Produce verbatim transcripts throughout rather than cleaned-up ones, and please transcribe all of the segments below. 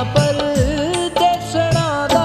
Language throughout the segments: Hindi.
परदेसणा दा।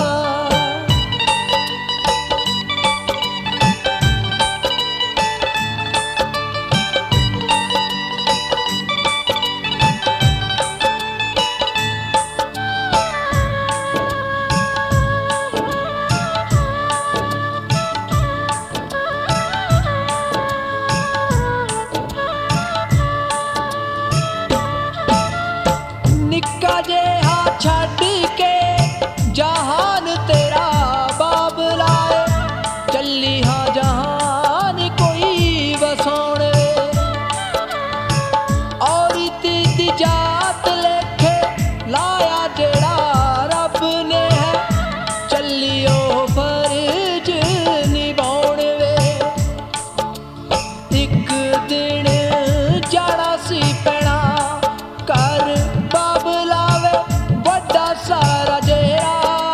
निक्का जेहा छड्ड के जहान तेरा बाबला है, चली हाँ जहान कोई वसाउण वे। औरत दी जात लेखे लाया जेड़ा रब ने है, चली ओ फर्ज निभाउण वे। एक दिन जाना सी पैना कर बाबला वे बड़ा सारा जेरा,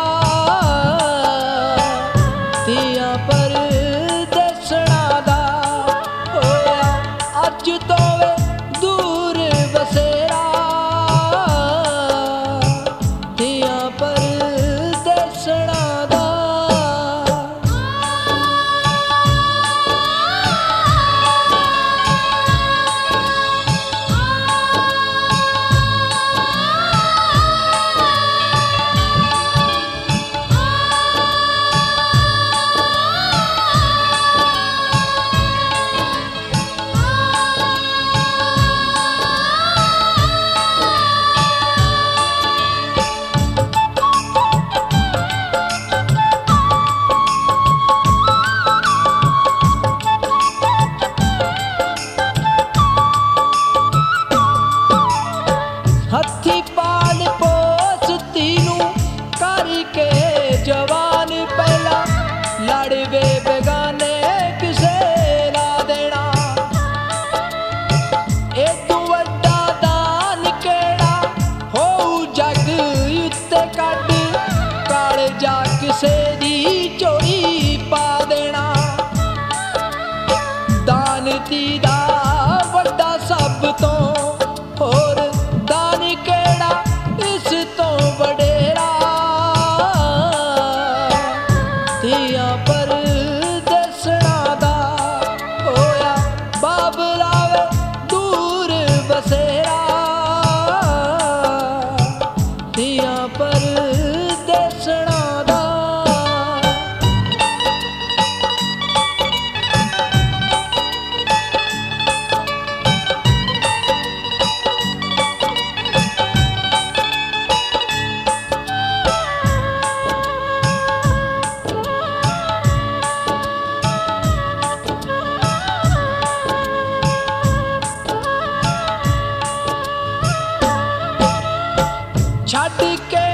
तिया परदेसणा दा होया अज तो वे दूर बसेरा, तिया परदेसणा दा। हथी पाल पोस तीनू करके जवान पहला, लड़वे बेगाने किसे ला देना। एदू वड्डा दान केड़ा हो जग उत्ते कड, काले जा किसे दी चोरी पा देना। दान तीदा वड्डा सब तो होर दान केड़ा इस तो वडेरा, तिया परदेसणा दा होया बाबला वे दूर बसेरा, तिया परदेसणा दा। छड्ड के